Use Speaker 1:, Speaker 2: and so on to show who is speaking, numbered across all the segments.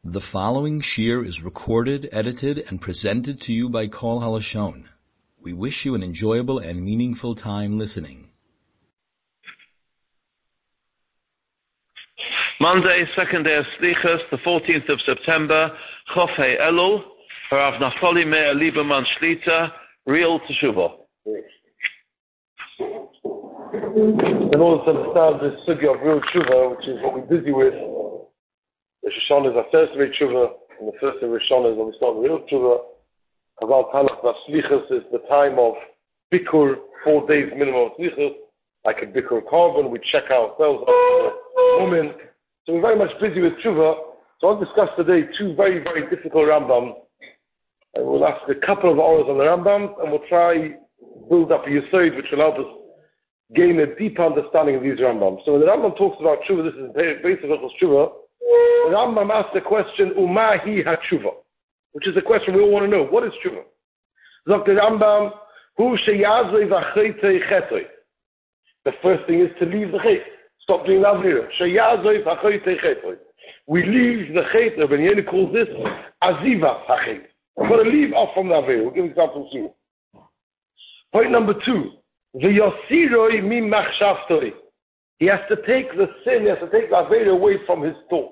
Speaker 1: The following shir is recorded, edited, and presented to you by Kol Halashon. We wish you an enjoyable and meaningful time listening.
Speaker 2: Monday, second day of Slichas, the 14th of September, Chof Hei Elul, Harav Naftali Meir Lieberman Shlita, Real Teshuvah.
Speaker 3: In order to understand this sugya of real tshuva, which is what we're busy with, Rosh Hashanah is our first day tshuva, and the first day of Rosh Hashanah is when we start real tshuva. Aval Talach Vaslichas is the time of Bikur, 4 days minimum of Slichas, like a Bikur carbon. We check ourselves after the woman. So we're very much busy with tshuva. So I'll discuss today two very, very difficult Rambams. And we'll ask a couple of hours on the Rambams, and we'll try build up a yesod which will help us gain a deep understanding of these Rambams. So when the Rambam talks about tshuva, this is the base of tshuva. The Rambam asks the question, Umahi ha-tshuva, which is a question we all want to know. What is tshuva? Zok the Rambam, Hu sheyazoi v'achaytei chetoi. The first thing is to leave the chet. Stop doing avira. Sheyazoi v'achaytei chetoi. We leave the chet. Rabbi Yehuda calls this aziva ha-chet. We've got to leave off from the avira. We'll give examples soon. Point number 2. V'yosiroi mi machshavtoi. He has to take the sin, he has to take the avera away from his thought.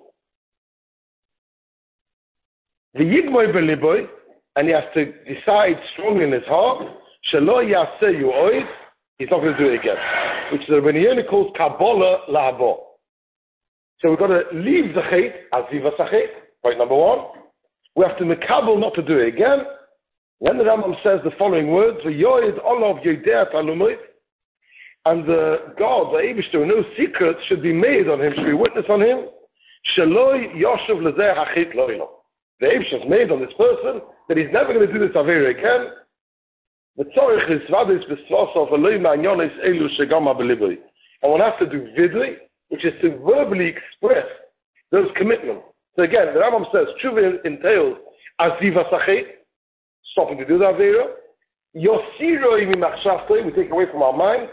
Speaker 3: The yigmoy beliboy, and he has to decide strongly in his heart, shelo yaseh yu'oid, he's not going to do it again. Which the Rabbi Yehuda calls Kabbalah la'abo. So we've got to leave the chet, aziva sachet, point number 1. We have to mekabel not to do it again. Then the Rambam says the following words, v'yoid olav yodeat alumoid, and the God, the Eibishter, no secrets should be made on him, should be witness on him. Shaloi yoshev lezeh hachit lo'ilo. The Eibishter has made on this person that he's never going to do this avera again. The tzorich is vadis b'svosov eloi ma'anyonis elu shegama b'liboi. And one has to do vidui, which is to verbally express those commitments. So again, the Rambam says, tshuva entails aziva sachet, stopping to do the avera. Yosiroi mimachshavtoi, we take away from our mind.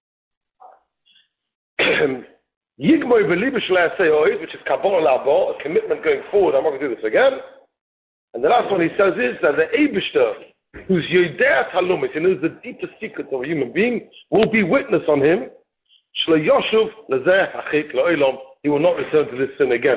Speaker 3: Yigmoy believe which is Kabbalah labo, a commitment going forward, I'm not going to do this again. And the last one he says is that the Eibishter, who's Yodeat Halumit, he knows the deepest secrets of a human being, will be witness on him. Shlo Yoshuv lezeh hachit lo'ilom, he will not return to this sin again.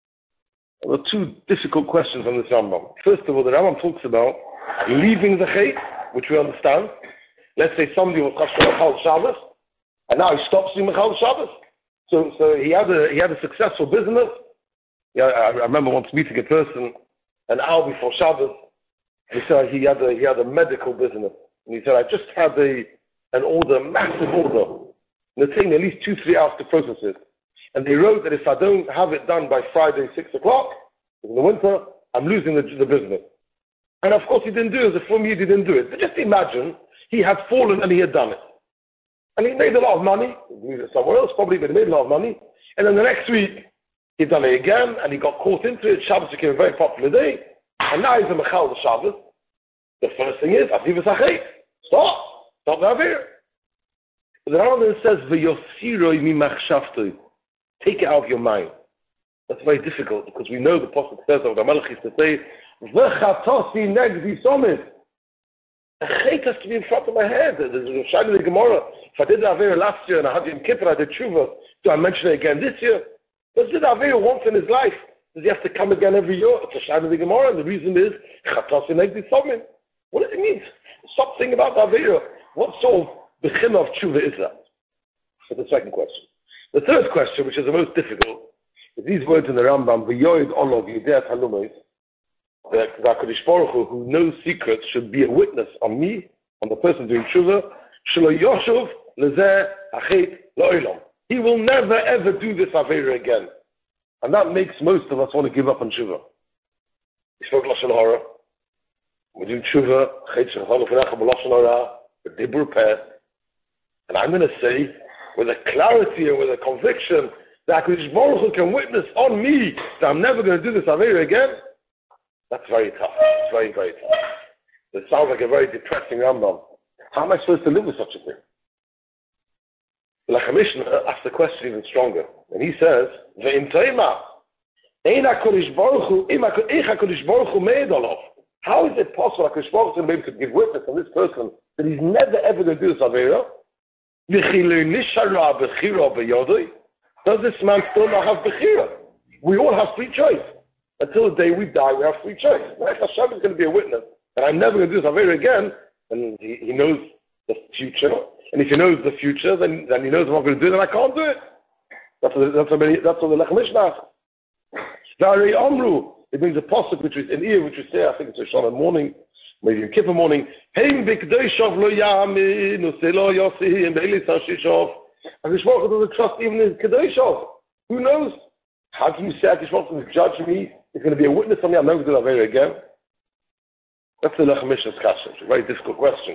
Speaker 3: There are two difficult questions on this Rambam. First of all, the Rambam talks about leaving the chet, which we understand. Let's say somebody was Chal Shabbos, and now he stops doing Mechal Shabbos. So he had a successful business. Yeah, I remember once meeting a person an hour before Shabbos. He said he had a medical business, and he said I just had an order, massive order. And it's taking at least 2-3 hours to process it. And they wrote that if I don't have it done by Friday 6 o'clock in the winter, I'm losing the business. And of course he didn't do it. As a firm, he didn't do it. But just imagine he had fallen and he had done it. And he made a lot of money. He moved it somewhere else probably, but he made a lot of money. And then the next week, he'd done it again, and he got caught into it. Shabbos became a very popular day. And now he's a Mechal the Shabbos. The first thing is, Aziva Sachet. Stop the Avir. The Rambam says, V'yosiroi mimachshavtoi. Take it out of your mind. That's very difficult, because we know the Prophet says of the Melech is to say, V'chatosi negzi somid. The chet has to be in front of my head. There's a Shai in the Gemara. If I did the Avera last year and I had Yom Kippur, I did Tshuva. Do I mention it again this year? Does the Avera once in his life? Does he have to come again every year? It's a Shai in the Gemara, and the reason is Chatos in Egdi Somin. What does it mean? Stop thinking about the Avera. What sort of Bechim of Tshuva is that? That's the second question. The third question, which is the most difficult, is these words in the Rambam, V'yoid olov yideat halumois, that HaKadosh Baruch Hu, who knows secrets, should be a witness on me, on the person doing tshuva. Shelo Yoshuv lezeh hachet lo'ilom. He will never ever do this avera again, and that makes most of us want to give up on tshuva. We spoke lashon hara. We do tshuva. Chet shechanu v'necha b'lashon hara b'dibur peh. And I'm going to say, with a clarity and with a conviction, that HaKadosh Baruch Hu can witness on me that I'm never going to do this avera again. That's very tough. It's very, very tough. It sounds like a very depressing Rambam. How am I supposed to live with such a thing? The Mishnah asks the question even stronger. And he says, Ve'im Toima, How is it possible that HaKadosh Baruch Hu maybe could give witness on this person that he's never ever going to do this Avera? Does this man still not have Bechira? We all have free choice. Until the day we die, we have free choice. Like Hashem is going to be a witness, and I'm never going to do this Avera again, and he knows the future. And if he knows the future, then he knows what I'm going to do, then I can't do it. That's what the Lech Mishnah asks. Very Amru. It brings a pasuk which is in ear, which we say, I think it's a Shabbat morning, maybe in Kippur morning. Heim b'kdoshov lo yamin, uselo yosi, and b'elis hashishov. HaKadosh Baruch Hu doesn't trust even his kedoshov. Who knows? How can you say HaKadosh Baruch Hu will judge me? He's going to be a witness on me. I'm never going to do that very again. That's the Lech Mishnah's kasha. It's a very difficult question.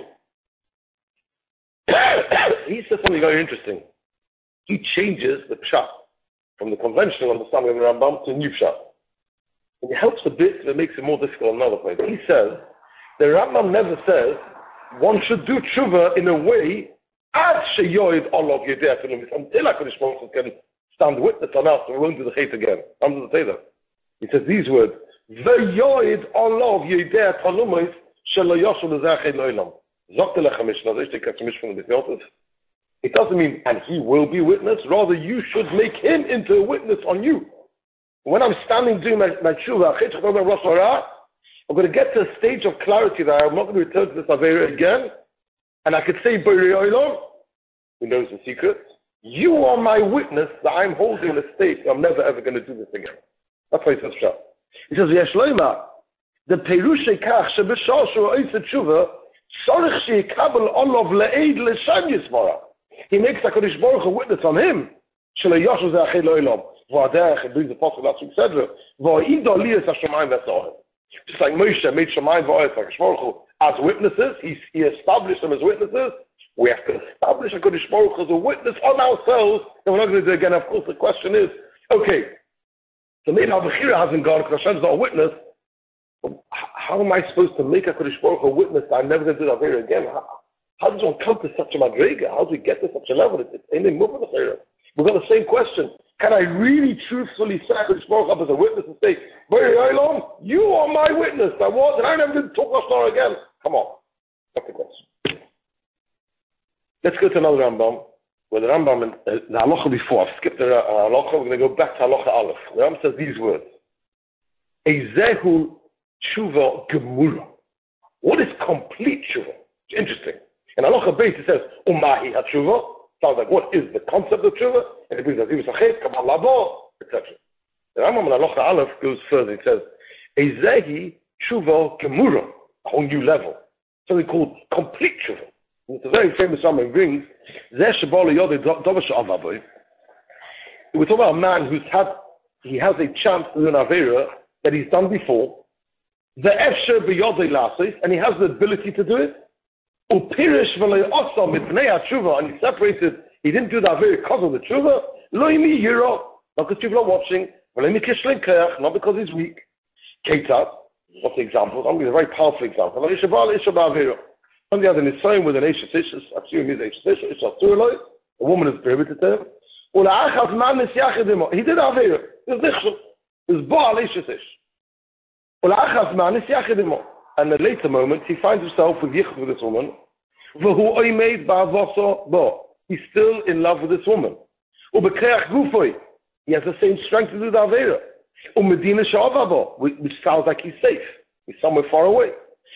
Speaker 3: He says something very interesting. He changes the pshat from the conventional understanding of the Rambam to a new pshat. And it helps a bit, but it makes it more difficult in another place. He says, the Rambam never says one should do tshuva in a way ad sheyoid olav yedei halumis, until HaKadosh Baruch Hu can stand witness on us and we won't do the hate again. I'm going to say that. He says these words, V'yoid olav yedei halumis shelo yoshel l'zached lo'olam. Zok the Lech Mishnah, ich take a from the B'yotiv. It doesn't mean, and he will be witness, rather you should make him into a witness on you. When I'm standing doing my tshuva, I'm going to get to a stage of clarity that I'm not going to return to this Avera again, and I could say, Borei Olam, who knows the secret, you are my witness that I'm holding a state that I'm never ever going to do this again. That's why he says Shah. He says, Yesh Loima, the Perushe Kach, Shebeshah Shu Oiseh Tshuva, Sorech Sheikabel Olav Le'ed L'Shem Yismara. He makes HaKadosh Baruch Hu witness on him. Shelo Yoshu Ze'achid Lo'olam. V'aderech, it brings the apostle last week, etc. V'a'ido Liyas HaShemayim V'Sa'ohem. Just like Moshe made Shemayim V'Oretz HaKadosh Baruch Hu as witnesses, he established them as witnesses. We have to establish HaKadosh Baruch Hu as a witness on ourselves, and we're not going to do it again. Of course, the question is, okay, so maybe our Bechira hasn't gone because Hashem's not a witness. How am I supposed to make HaKadosh Baruch Hu a witness that I'm never going to do that here again? How does one come to such a madrega? How do we get to such a level? It's anything more than the We've got the same question. Can I really truthfully say HaKadosh Baruch Hu as a witness and say, Borei Olam, you are my witness. That was, and I'm never going to talk Lashon again. Come on. That's the question. Let's go to another Rambam. Where the Rambam, the halacha before, I've skipped the halacha, we're going to go back to halacha Aleph. The Rambam says these words. Ezehu tshuva gemura. What is complete tshuva? It's interesting. In halacha base it says, Umahi ha-tshuva. Sounds like, what is the concept of tshuva? And it brings Aziv Sachet, Kabal Labo, etc. The Rambam in halacha Aleph goes further. It says, Ezehi tshuva gemura. A whole new level. Something called complete tshuva. It's a very famous Rambam. It brings, we're talking about a man he has a chance to do an Avera that he's done before, the Efsher b'yodei lasis, and he has the ability to do it. Upirish v'lei osam mitnei ha-tshuva, and he separated, he didn't do the Avera because of the tshuva, lo imi yiro, not because people are watching, v'lei mikishlein keach, not because he's weak. Ketat, what's the example? I'm going to give a very powerful example. On the other, in his same with an Eishes Ish, I assume he's Eishes Ish, Ish Asurloi, a woman is prohibited to him. He did Avera. It's Nichshel. It's Baal Eishes Ish. And at a later moment, he finds himself with Yichud with this woman. He's still in love with this woman. He has the same strength to do the Avera. Which sounds like he's safe. He's somewhere far away.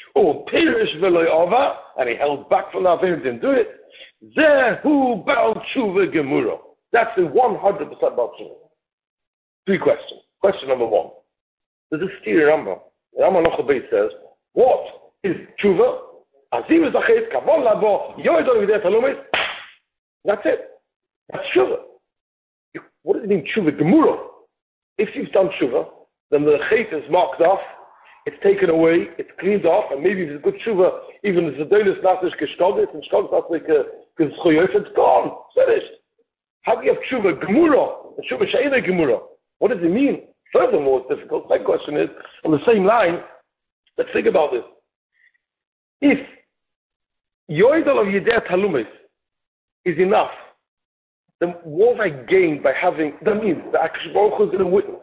Speaker 3: And he held back from the Avera and didn't do it. Zehu Baal Tshuva Gemura. That's the 100% Baal Tshuva. 3 questions. Question number 1. There's a steer Rambam. The Rambam Nochabai says, what is Tshuva? Azim Zachet, Kabon Labo, Yoido Yedei Talumis. That's it. That's Tshuva. What does it mean, Tshuva? Gemura. If you've done Tshuva, then the Chet is marked off. It's taken away, it's cleaned off, and maybe if it's a good tshuva, even if the Zedonis Nasish Kishkoget, and Shkoget Nasish Kishkoget, it's gone, finished. How do you have tshuva gemura, tshuva she'ena gemura? What does it mean? Furthermore, it's difficult. My question is, on the same line, let's think about this. If Yoidal of Yedei Talumis is enough, then what have I gained by having, that means the HaKadosh Baruch Hu is going to witness.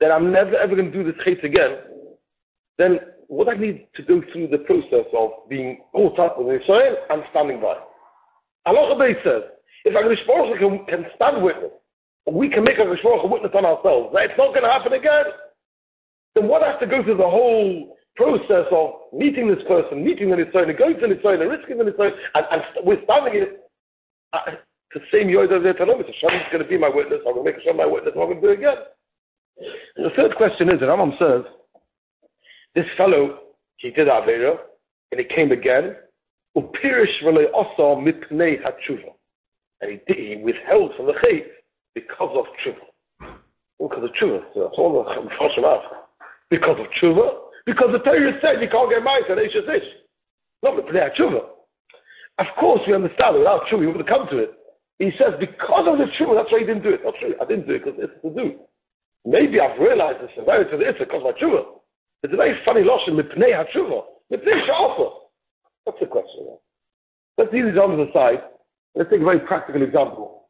Speaker 3: that I'm never ever going to do this case again, then what I need to go through the process of being brought up with Israel, I'm standing by. Allah says, if a Geshvorach can stand witness, we can make a Geshvorach witness on ourselves, that it's not going to happen again, then what has to go through the whole process of meeting this person, meeting the Israel, going to the Israel, and risking the Israel, and withstanding it, the same Yodah there, Hashem is going to be my witness, I'm going to make Hashem my witness, I'm going to do it again. And the third question is, the Rambam says, this fellow, he did Aveira, and he came again, upirish v'lei osa mipnei hatshuva. And he withheld from the chayt because of tshuva. Because of tshuva. So that's all the Chashim ask. Because of tshuva? Because the Torah said you can't get married to an Eish Ish. Not mipnei hatshuva. Of course we understand that without tshuva, you're going to come to it. He says, because of the tshuva, that's why he didn't do it. Not true. I didn't do it because it's to do. Maybe I've realized this and married to the Issa because of my tshuva. It's a very funny lotion, mipnei hatshuva. Mipnei sha'afa. That's the question. Let's leave these answers aside. Let's take a very practical example.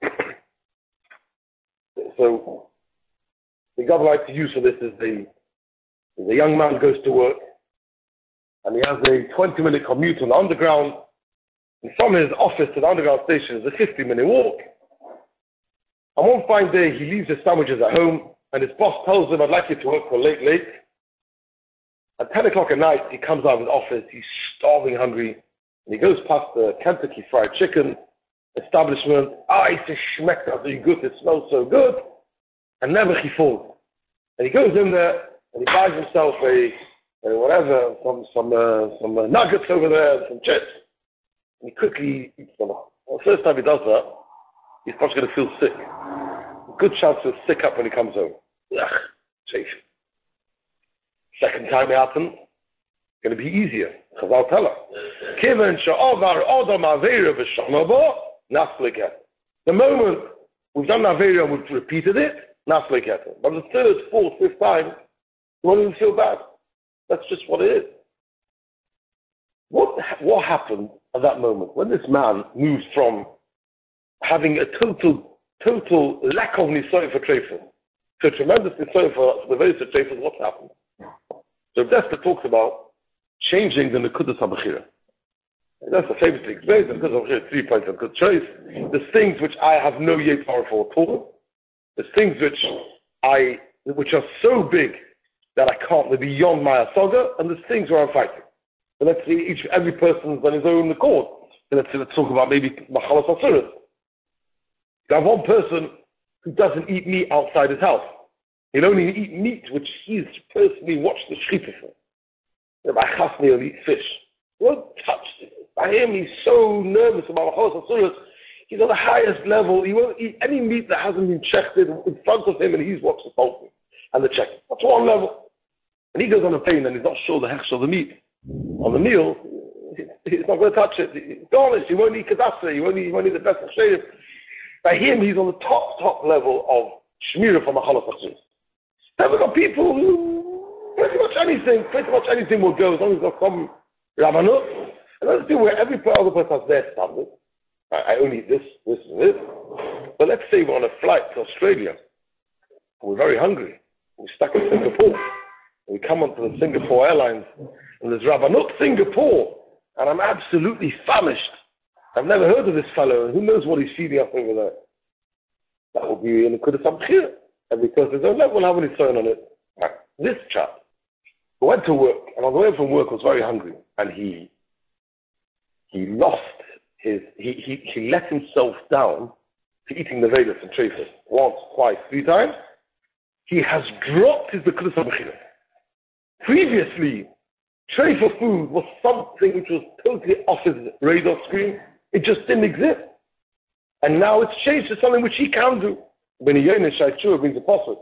Speaker 3: So, the example I like to use for this is the young man goes to work and he has a 20-minute commute on the underground, and from his office to the underground station is a 50-minute walk. And one fine day he leaves his sandwiches at home and his boss tells him, I'd like you to work for late. At 10 o'clock at night, he comes out of his office, he's starving hungry, and he goes past the Kentucky Fried Chicken establishment. It schmeckt so good, it smells so good, and never he falls. And he goes in there, and he buys himself some nuggets over there, some chips, and he quickly eats them up. Well, the first time he does that, he's probably going to feel sick. Good chance he'll sick up when he comes home. Safe. Second time it happens, it's going to be easier. Because I'll tell her. The moment we've done Aveira and we've repeated it, but the third, fourth, fifth time, you won't even feel bad. That's just what it is. What happened at that moment when this man moved from having a total lack of nisoy for treifas to a tremendous nisoy for the various treifas? What's happened? So Desta talks about changing the Nekudas HaBechira. That's the famous thing. The Nekudas HaBechira, 3 points of good choice. There's things which I have no yet power for at all. There's things which are so big that I can't, they're beyond my asaga, and there's things where I'm fighting. So let's see, every person's on his own accord. So let's talk about maybe Machalas Asuras. You have one person who doesn't eat meat outside his house. He'll only eat meat which he's personally watched the shechita for. By Chasni, he'll eat fish. He won't touch it. By him, he's so nervous about Machalas Asuras. He's on the highest level. He won't eat any meat that hasn't been checked in front of him, and he's watched the salting and the checking. That's one level. And he goes on a plane and he's not sure the hechsh of the meat. On the meal, he's not going to touch it. He's garnished. He won't eat kadasra. He won't eat the best of shayim. By him, he's on the top level of shmira from Machalas Asuras. Then we've got people who pretty much anything will go as long as they've got some Ravanut. And that's the thing where every other person has their standard. I only eat this, and this. But let's say we're on a flight to Australia, and we're very hungry. We're stuck in Singapore. And we come onto the Singapore Airlines, and there's Ravanut Singapore, and I'm absolutely famished. I've never heard of this fellow, and who knows what he's feeding us over there. That will be in the Nekudas HaBechira. Every person's own level will have any sign on it. This chap who went to work, and on the way from work was very hungry, and he lost he let himself down to eating the Vedas and treifas once, twice, 3 times. He has dropped his Nekudas HaBechira. Previously, treifa food was something which was totally off his radar screen. It just didn't exist. And now it's changed to something which he can do. When he brings the pasuk.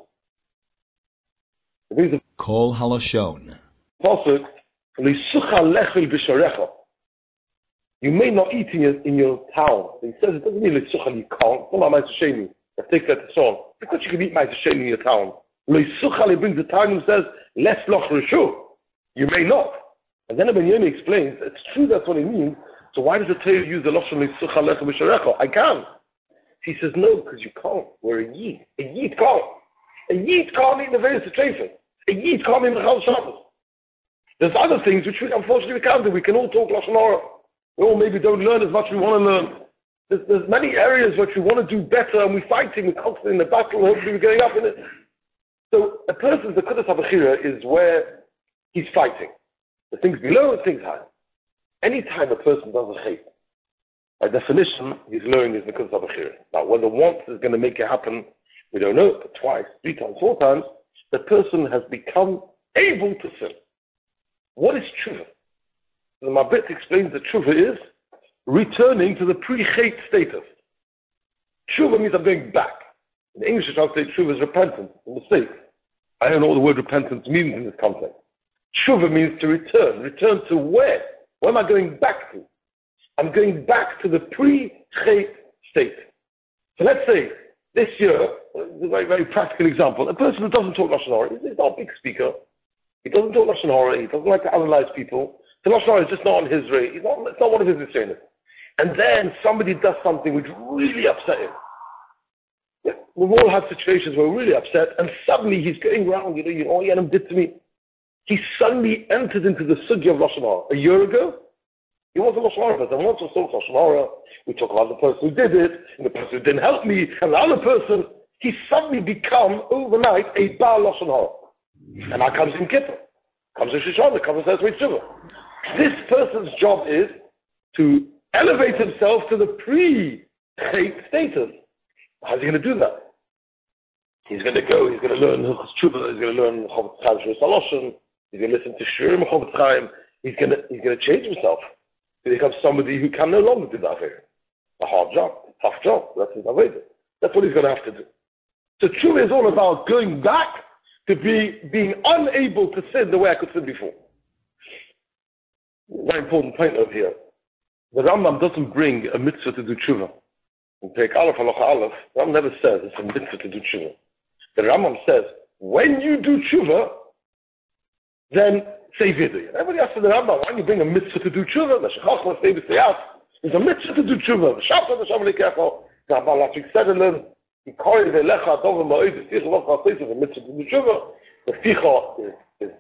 Speaker 3: It brings the
Speaker 1: Kol Halashon.
Speaker 3: pasuk, you may not eat in your town. He says it doesn't mean you can't. It's not like Ma'aseh take that to song. Because you can eat Ma'aseh in your town. He brings the time and says, less loch reshu. You may not. And then Ben Yoni explains, it's true that's what he means. So why does the Torah use the lochon leisucha lechem b'sharecha? I can. He says, no, because you can't. We're a yid. A yid can't. A Yid can't eat the various treifas. A Yid can't eat the Chal Shabbos. There's other things which unfortunately we can't do. We can all talk Lashon Hara. We all maybe don't learn as much as we want to learn. There's many areas which we want to do better, and we're fighting, we're constantly in the battle, hopefully we're going up in it. So a person's the Kudas HaBechira is where he's fighting. The things below and things high. Anytime a person does a chait, by definition, he's learning his Kudas HaBechira. Now, whether once is going to make it happen, we don't know, but twice, 3 times, 4 times, the person has become able to sin. What is tshuva? The Mabit explains that tshuva is returning to the pre-chait status. Tshuva means I'm going back. In English, I would say tshuva is repentance, a mistake. I don't know what the word repentance means in this context. Tshuva means to return. Return to where? Where am I going back to? I'm going back to the pre-chait state. So let's say, this year, a very, very practical example, a person who doesn't talk Lashon Hara, he's not a big speaker, he doesn't talk Lashon Hara, he doesn't like to analyze people, so Lashon Hara is just not on his rate, it's not one of his trainers. And then somebody does something which really upset him. Yeah, we've all had situations where we're really upset, and suddenly he's going around, you know, Yanim did to me. He suddenly entered into the sugya of Lashon Hara. A year ago, he wasn't Lashon Hara, but then once we talk Lashon Hara, we talk about the person who did it, and the person who didn't help me, and the other person. He suddenly become, overnight, a Baal Lashon Hara. And now comes in Kippur, comes in Shoshana, comes in Sesame Tshuva. This person's job is to elevate himself to the pre-chait status. How's he going to do that? He's going to go, he's going to learn Tshuva, he's going to learn Chovetz Chaim Shur Saloshen, he's going to listen to Shurim Chovetz Chaim, he's going to change himself. To become somebody who can no longer do that here. A hard job, a tough job. That's his avodah. That's what he's going to have to do. So tshuva is all about going back to being unable to sin the way I could sin before. Very important point over here. The Rambam doesn't bring a mitzvah to do tshuva. In Perek Aleph, Halacha Aleph, the Rambam never says it's a mitzvah to do tshuva. The Rambam says, when you do tshuva, then say vidui. Everybody asks for the Rambam, why don't you bring a mitzvah to do tshuva? It's a mitzvah to do tshuva. The Rambam last week said, the mitzvah to do tshuva. The ficha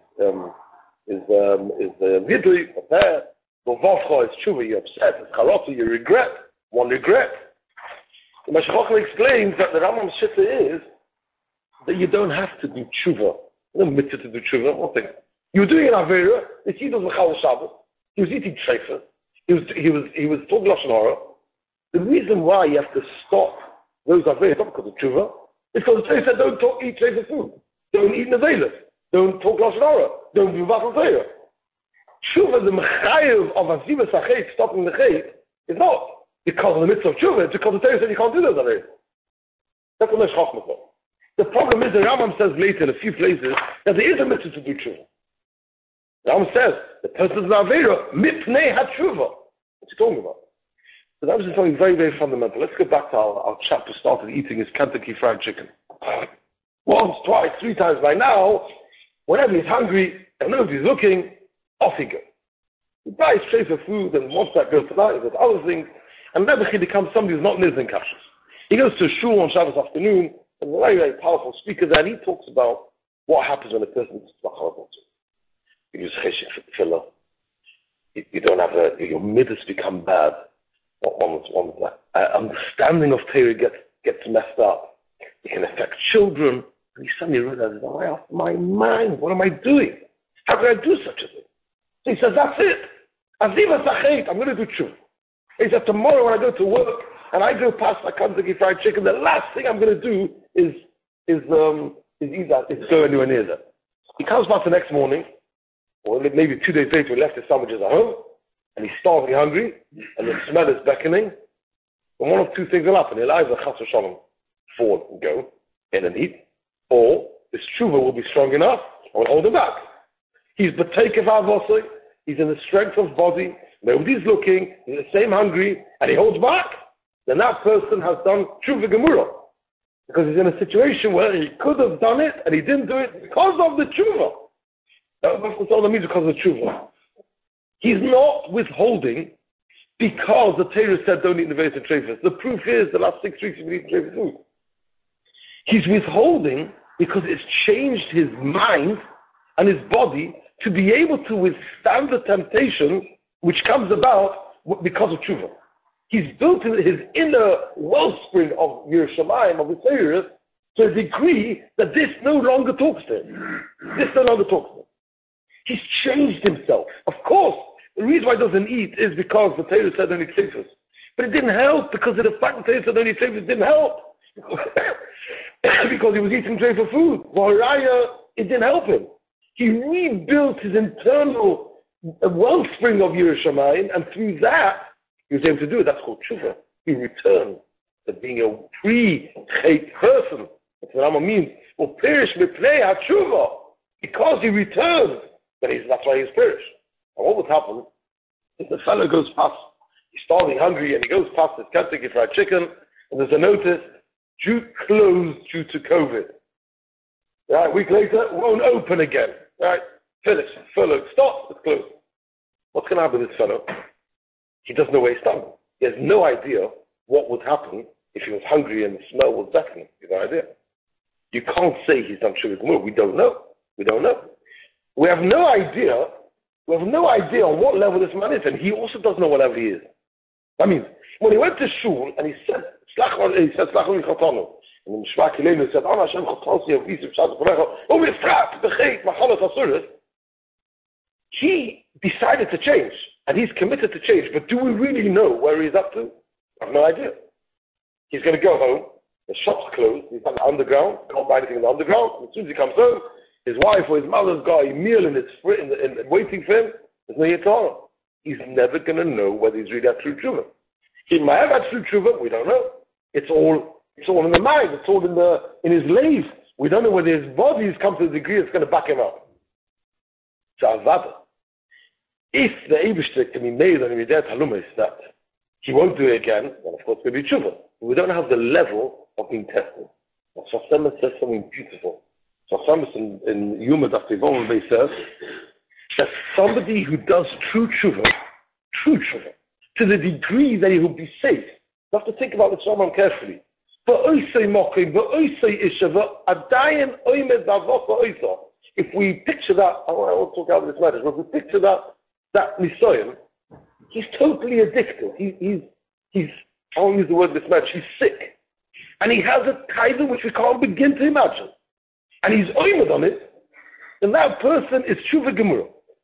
Speaker 3: is vidui, the vavcha is tshuva, you're upset, it's charata, you regret, one regret. The Meshach explains that the Rambam's shitta is that you don't have to do tshuva. No mitzvah to do tshuva, one thing. You were doing an Avera, the Yid was Chal Shabbos, he was eating treifas, he was talking Lashon Hara. The reason why you have to stop those Averas, not because of tshuva, it's because the Torah said don't eat treifas food, don't eat nevelas, don't talk Lashon Hara, don't do Bachal Torah. Tshuva, the mechayev of Azivas HaChet, stopping the Chet, is not because of the mitzvah of tshuva, it's because the Torah said you can't do those Averas. That's what Meshach for. The problem is the Rambam says later in a few places that there is a mitzvah to do tshuva. The Rambam says the person's an Avera mipnei hatshuva. What's he talking about? So that was something very, very fundamental. Let's go back to our chap who started eating his Kentucky Fried Chicken. Once, twice, 3 times by now, whenever he's hungry and nobody's looking, off he goes. He buys trays of food and wants that girl tonight, he does other things, and never he becomes somebody who's not nizin kashas. He goes to a shul on Shabbos afternoon, and a very, very powerful speaker there, and he talks about what happens when a person is tzvachar. You use cheshik for tefillah. You don't have your midas become bad. One's understanding of Torah gets messed up. It can affect children. And he suddenly realizes, am I off my mind? What am I doing? How can I do such a thing? So he says, that's it. Azivas HaChet, I'm going to do tshuva. He said, tomorrow when I go to work and I go past my Kentucky Fried Chicken, the last thing I'm going to do is eat that, is go anywhere near that. He comes back the next morning, or maybe 2 days later, he left his sandwiches at home, and he's starving hungry, and the smell is beckoning, and one of 2 things will happen. He'll either chas v'shalom fall and go in and eat, or his tshuva will be strong enough and will hold him back. He's b'teikev avosoi, he's in the strength of body, nobody's looking, he's the same hungry, and he holds back. Then that person has done tshuva gemura, because he's in a situation where he could have done it, and he didn't do it because of the tshuva. That's all that means, because of the tshuva. He's not withholding because the Torah said don't eat nevelas and treifas. The proof is the last 6 weeks you've been eating treifas food. He's withholding because it's changed his mind and his body to be able to withstand the temptation which comes about because of tshuva. He's built his inner wellspring of Yerushalayim, of his Torah, to a degree that this no longer talks to him. This no longer talks to him. He's changed himself. Of course, the reason why he doesn't eat is because the Torah said only tzefus. But it didn't help because of the fact that the Torah said only tzefus didn't help. Because he was eating dreadful food. It didn't help him. He rebuilt his internal wellspring of Yerushalayim, and through that, he was able to do it. That's called tshuva. He returned to being a pre-chet person. That's what Rambam means. Well, perish mipnei ha-tshuva. Because he returned, that's why he's perished. And what would happen if the fellow goes past, he's starving, hungry, and he goes past his Kentucky Fried Chicken, and there's a notice, closed due to COVID. Right, a week later, won't open again. Right, finished, furlough, stop, it's closed. What's going to happen to this fellow? He doesn't know where he's standing. He has no idea what would happen if he was hungry and the smell was beckoning. He has no idea. You can't say he's done Shuvah Gemurah. We don't know. We have no idea on what level this man is, and he also doesn't know what level he is. That means, when he went to shul and he said, Slach li chatanu, and then Shema Kilenu said, Ana Hashem chatansi of Yisuf Shaz Parecha, Umifrat b'cheit machalas asuras, he decided to change, and he's committed to change, but do we really know where he's up to? I have no idea. He's going to go home, the shop's closed, he's on the underground, can't buy anything in the underground, and as soon as he comes home, his wife or his mother's got a meal in waiting for him, there's no Yitzhak. He's never going to know whether he's really had true tshuva. He might have had true tshuva, we don't know. It's all in the mind, it's all in his life. We don't know whether his body has come to the degree it's going to back him up. So Avada. If the Eibishter can be made on Yedei Halumis that he won't do it again, then of course it's going to be tshuva. We don't have the level of being tested. Hashem says something beautiful. So Hashem in Yuma Daftivon says that somebody who does true tshuva, to the degree that he will be safe. You have to think about this Rambam carefully. If we picture that, I won't talk out of this matter, but if we picture that Nisoyan, he's totally addicted. He's I won't use the word mismatch, he's sick. And he has a title which we can't begin to imagine. And he's oimed on it, and that person is Tshuva Gemurah.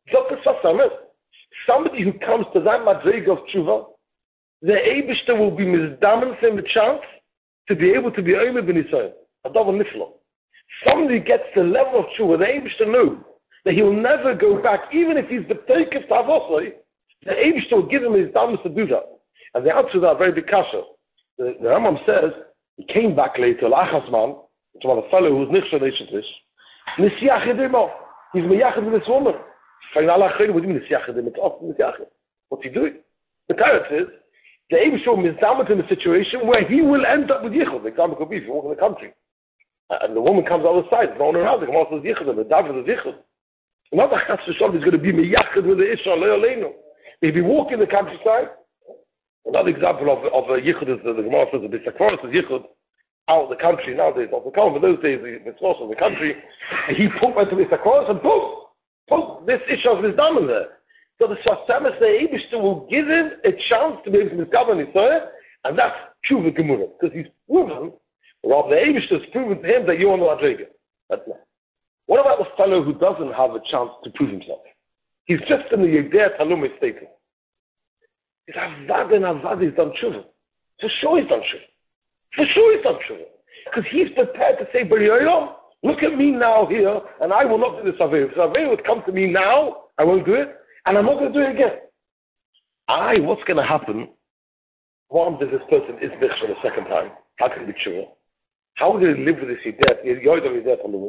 Speaker 3: Somebody who comes to that madrega of Tshuva, the Eibishter will be mizdamen him the chance to be able to be oimed b'nisoyan. Adav niflo. Somebody gets the level of Tshuva, the Eibishter knows that he'll never go back, even if he's the Teikif Tavosoi, the Eibishter will give him his damas to do that. And the answer to that very big kasha. The Rambam says, he came back later, Lachasman, it's about a fellow who's Nichshon Eishetish, Nisyachidimo. He's Meyachid with this woman. What do you mean Nisyachidim? It's off Nisyachid. What's he doing? The Torah says, the Eibishter is down in a situation where he will end up with Yichud. The example could be if you walk in the country. And the woman comes on the side, going around, the Gemara says Yichud, the David is Yichud. Not that Chas V'Shalom is going to be Meyachid with the Isha, Le'olenu. If you walk in the countryside, another example of a Yichud is the Gemara says, the Sakvaris is Yichud, out of the country nowadays, not the common, but those days, it's also in the country, and he went to the Sakvaris and boom, this Isha of his dam in there. So the Shasamas, the Eibishter will give him a chance to be able to discover his Torah, and that's Tshuva Gemurah, because he's proven, or the Eibishter has proven to him that you're on the Adrega. That's not. What about the fellow who doesn't have a chance to prove himself? He's just in the Yedei Halumis status. He's Avad and Avad, he's done Tshuva. For sure he's done Tshuva. Because he's prepared to say, B'riyayom, look at me now here, and I will not do this Aveir. If Aveir would come to me now, I won't do it, and I'm not going to do it again. What's going to happen? What if this person is Bich for the second time? How can it be Tshuva? How are we going to live with this Yedei Halumis?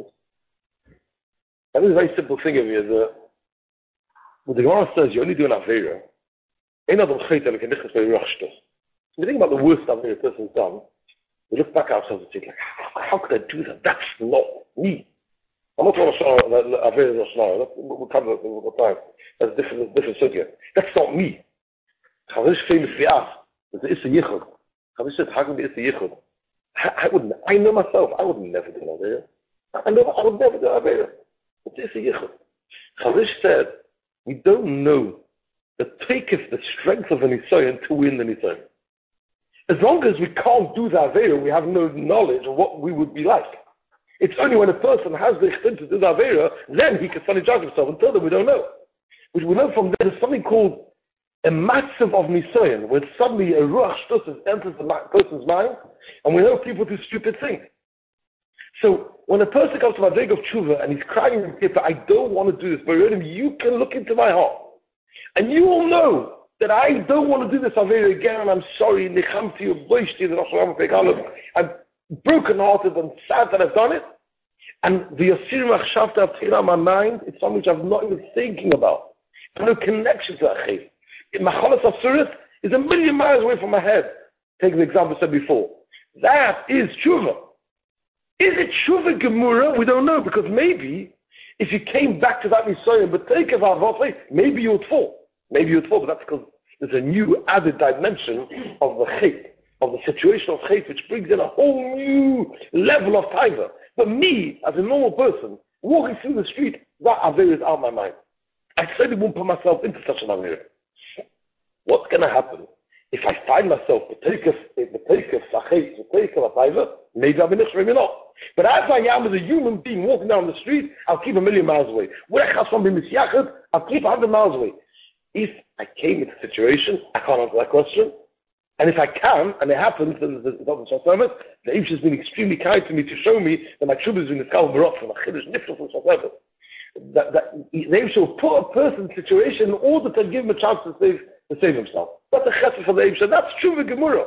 Speaker 3: That is a very simple thing of you. When the Gemara says you only do an Aveira, we think about the worst Aveira a person's done. We look back at ourselves and think, how could I do that? That's not me. I'm not talking about Aveira Roshana. We'll cover it over time. That's a different subject. That's not me. Chavish famously asked, is the Issa Yichud? Chavish said, how can be Issa Yichud? I know myself, I would never do an Aveira. I would never do Avera. But this is Yichud. Chalish said, we don't know the strength of an Nisayon to win the Nisayon. As long as we can't do the Avera, we have no knowledge of what we would be like. It's only when a person has the Ichtim to do the Avera, then he can suddenly judge himself. Until then, we don't know. Which we know from there, there's something called a matzav of Nisayon, where suddenly a Ruach Shtusis enters the person's mind, and we know people do stupid things. So, when a person comes to my day of tshuva and he's crying in paper, I don't want to do this, but you can look into my heart. And you will know that I don't want to do this Avera again, and I'm sorry, I'm broken-hearted and sad that I've done it. And the Yasir Machshavta I've taken out of my mind, it's something which I'm not even thinking about. I have no connection to Achiv. Machalas Asuris is 1,000,000 miles away from my head. Take the example I said before. That is tshuva. Is it tshuva gemura? We don't know, because maybe if you came back to that Nisayon, but take of Avot, maybe you would fall. Maybe you would fall, but that's because there's a new added dimension of the chait, of the situation of chait, which brings in a whole new level of taiva. But me, as a normal person, walking through the street, that Avera is out of my mind. I certainly won't put myself into such an Avera. What's going to happen if I find myself maybe maybe not. But as I am as a human being walking down the street, I'll keep 1,000,000 miles away. I'll keep 100 miles away. If I came into a situation, I can't answer that question. And if I can, and it happens, then the Service, the Eish has been extremely kind to me to show me that my Shubha is in the Kal Barot, and my Chiddush Nifla from Service. That the Eish will put a person in a situation in order to give him a chance to save himself. That's a chesed for the Eish, and that's Shuvah Gemurah.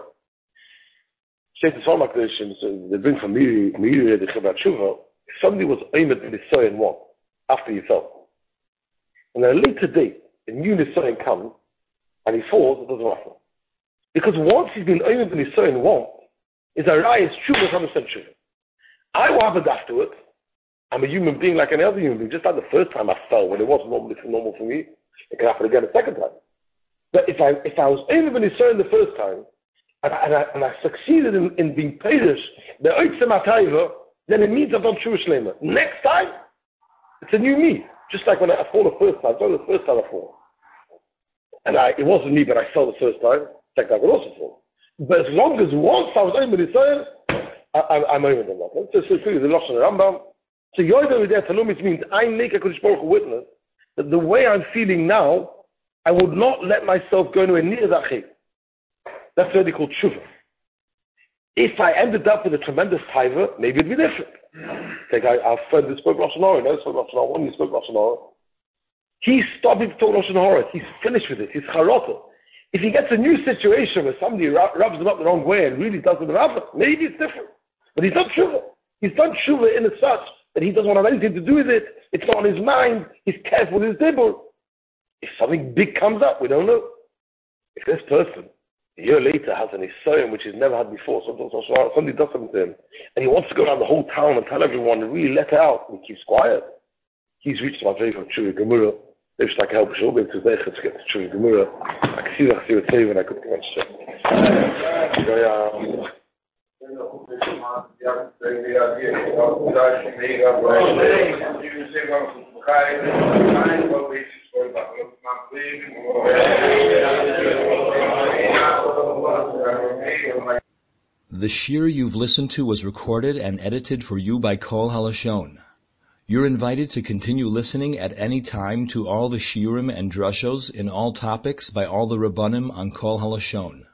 Speaker 3: Shaitan Salmak, they bring from Miri the Chabad Shuvah, if somebody was aimed in Nisayon one, after he fell, and at a later date, a new Nisayon comes, and he falls, it doesn't matter. Because once he's been aimed in Nisayon one, is a raya, Shuvah 100% Shuvah. I what happened afterwards, I'm a human being like any other human being, just like the first time I fell, when it wasn't normal for me, it can happen again a second time. But if I was aimed in Nisayon the first time, and I succeeded in being Peirush, the Oitzem HaTaiva, then it means I've done Shuvah Shlema. Next time, it's a new me. Just like when I fall the first time, the first time I fall. And it wasn't me, but I fell the first time, I could also fall. But as long as once I was aimed in Nisayon, I'm aimed in that. So it's the Lashon Rambam. So Yoda Videh Talumit means I make a Kodesh Baruch Hu witness that the way I'm feeling now, I would not let myself go anywhere near that chait. That's what they call tshuva. If I ended up with a tremendous taiva, maybe it'd be different. Take our friend who spoke Lashon Hara, when he spoke Lashon Hara, he's stopping to talk Lashon Hara. He's finished with it. He's charata. If he gets a new situation where somebody rubs him up the wrong way and really does him an avot, maybe it's different. But he's done tshuva. He's done tshuva in as such that he doesn't want to have anything to do with it. It's not on his mind. He's careful with his dibur. If something big comes up, we don't know. If this person, a year later, has an Nisayon which he's never had before, somebody does something to him, and he wants to go around the whole town and tell everyone and really let it out, and he keeps quiet, he's reached my very from Tshuva Gemurah. They just like help us all to get to Tshuva Gemurah. I can see that and I couldn't go on shit.
Speaker 1: The shir you've listened to was recorded and edited for you by Kol Halashon. You're invited to continue listening at any time to all the shiurim and drushos in all topics by all the Rabbanim on Kol Halashon.